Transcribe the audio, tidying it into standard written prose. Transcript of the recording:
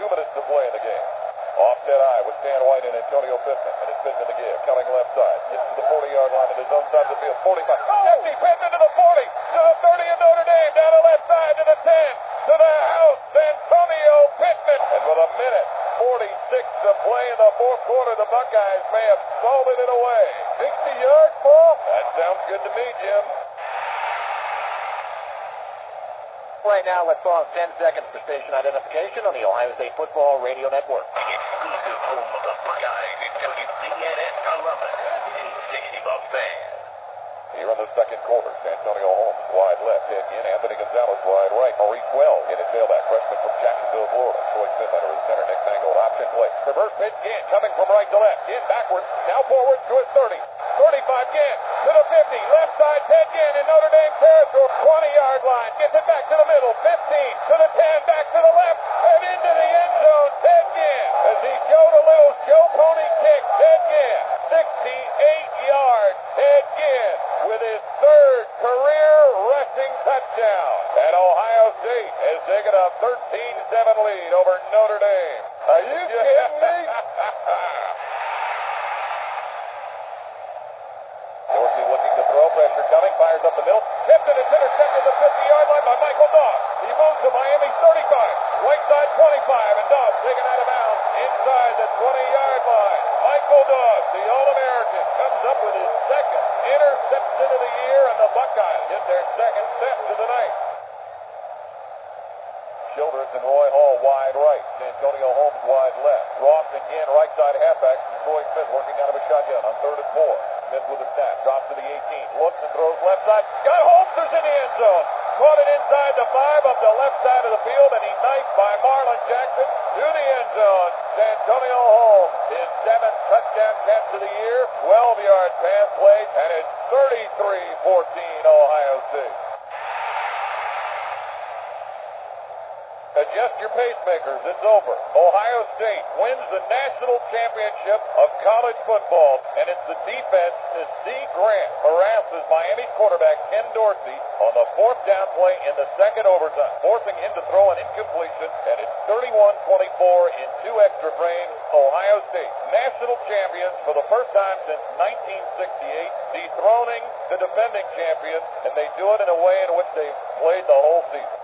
minutes to play in the game. Offset eye with Stan White and Antonio Pittman. And it's Pittman to give. Coming left side. Gets to the 40-yard line at his own side of the field. 45. 50. Pittman to the 40. To the 30 of Notre Dame. Down the left side to the 10. To the house. Antonio Pittman. And with a minute 46 to play in the fourth quarter, the Buckeyes may have salted it away. 60-yard ball? That sounds good to me, Jim. Right now, let's pause 10 seconds for station identification on the Ohio State Football Radio Network. Exclusive home of the Buckeyes is WCNS Columbus, 60 Buck Fan. Here in the second quarter, Antonio Holmes wide left, head in, Anthony Gonzalez wide right, Maurice Wells in his tailback, freshman from Jacksonville, Florida. Troy Smith under his center, Nick Mangold, option play. Reverse pitch, Ginn coming from right to left, Ginn backwards, now forward to his 30. 35, Ginn to the 50, left side, Ted Ginn in Notre Dame territory, 20-yard line, gets it back to the middle, 15 to the 10, back to the left, and into the end zone, Ted Ginn, as he showed a little show pony kick, Ted Ginn, 68 yards, Ted Ginn, with his third career rushing touchdown. And Ohio State has taken a 13-7 lead over Notre Dame. Are you kidding me? Dorsey looking to throw, pressure coming, fires up the middle. Tipped and it's intercepted at the 50-yard line by Michael Dobbs. He moves to Miami's 35, right side 25, and Dobbs taken out of bounds inside the 20-yard line. Michael Dobbs, the All-American, comes up with his second interception of the year, and the Buckeyes get their second step to the night. Childress and Roy Hall wide right. Antonio Holmes wide left. Ross and Ginn right side halfbacks. Troy Smith working out of a shotgun on 3rd and 4. Smith with a snap. Drops to the 18. Looks and throws left side. Got Holmsters in the end zone. Caught it inside the 5 up the left side of the field, and he knifed by Marlon Jackson to the end zone. Antonio Holmes, his 7th touchdown catch of the year. 12-yard pass play, and it's 33-14 Ohio State. Adjust your pacemakers. It's over. Ohio State wins the national championship of college football, and it's the defense as C. Grant harasses Miami quarterback Ken Dorsey on the 4th down play in the second overtime, forcing him to throw an incompletion, and it's 31-24 in 2 extra frames. Ohio State, national champions for the first time since 1968, dethroning the defending champions, and they do it in a way in which they've played the whole season.